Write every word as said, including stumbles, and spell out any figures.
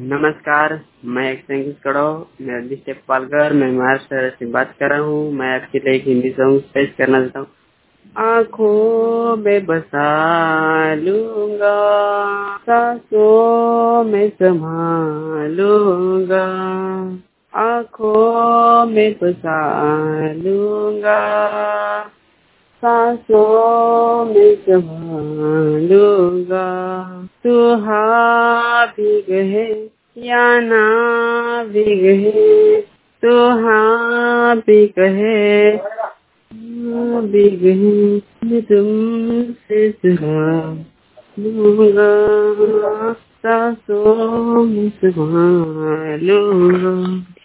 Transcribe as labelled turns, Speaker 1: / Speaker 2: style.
Speaker 1: नमस्कार, मैं एक संगीत करो मैं अभिषेक पालकर मैं महाराष्ट्र से बात कर रहा हूँ। मैं आपके लिए एक हिंदी सॉन्ग पेश करना चाहता हूँ। आँखों में बसा लूंगा, सांसों में संभालूंगा, आँखों में बसा लूंगा, सांसों में संभालूंगा। तू हाँ भी कहे या ना भी कहे, तू हाँ भी कहे ना भी कहे, मैं तुमसे सुहा लूंगा, सांसों में संभालूंगा।